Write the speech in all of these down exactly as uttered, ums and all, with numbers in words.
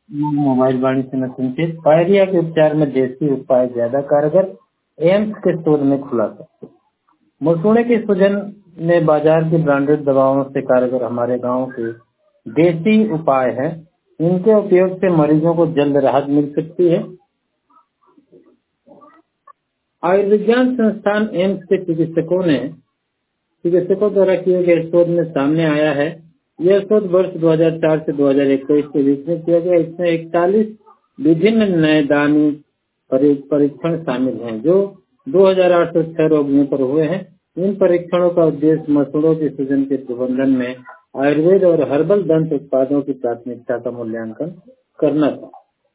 Mobile वाणी से न चिंतित, पायरिया के उपचार में देसी उपाय ज्यादा कारगर, एम्स के शोध में खुलासा। मसूड़े की सूजन में बाजार की ब्रांडेड दवाओं से कारगर हमारे गांव के देसी उपाय हैं। इनके उपयोग से मरीजों को जल्द राहत मिल सकती है। आयुर्विज्ञान संस्थान एम्स के चिकित्सकों ने चिकित्सकों द्वारा किए गए शोध में सामने आया है। यह शोध वर्ष दो हज़ार चार से दो हज़ार इक्कीस के बीच में किया गया। इसमें इकतालीस विभिन्न नैदानिक परीक्षण शामिल हैं जो दो हज़ार आठ सौ छह रोगियों पर हुए हैं। इन परीक्षणों का उद्देश्य मसूड़ों के सूजन के प्रबंधन में आयुर्वेद और हर्बल दंत उत्पादों की प्राथमिकता का मूल्यांकन करना था।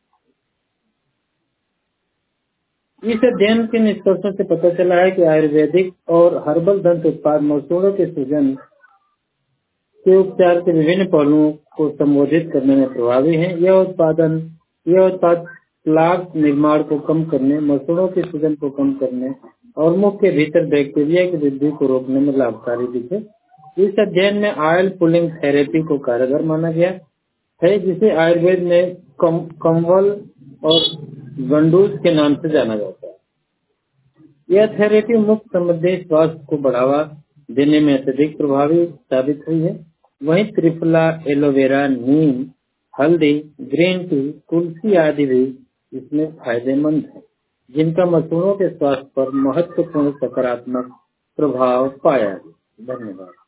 इस अध्ययन के निष्कर्षों से पता चला है कि आयुर्वेदिक और हर्बल दंत उत्पाद मसूड़ों के सूजन के उपचार के विभिन्न पहलुओं को संबोधित करने में प्रभावी हैं। यह उत्पादन यह उत्पाद प्लाक निर्माण को कम करने, मसूड़ों के सूजन को कम करने और मुख के भीतर बैक्टीरिया की वृद्धि को रोकने में लाभकारी दिखे। इस अध्ययन में ऑयल पुलिंग थेरेपी को कारगर माना गया है, जिसे आयुर्वेद में कम, कम्बल और गंडूस के नाम से जाना जाता है। यह थेरेपी मुख संबंधी स्वास्थ्य को बढ़ावा देने में अत्यधिक प्रभावी साबित हुई है। वहीं त्रिफला, एलोवेरा, नीम, हल्दी, ग्रीन टी, तुलसी आदि भी इसमें फायदेमंद है, जिनका मसूड़ों के स्वास्थ्य पर महत्वपूर्ण सकारात्मक प्रभाव पाया है। धन्यवाद।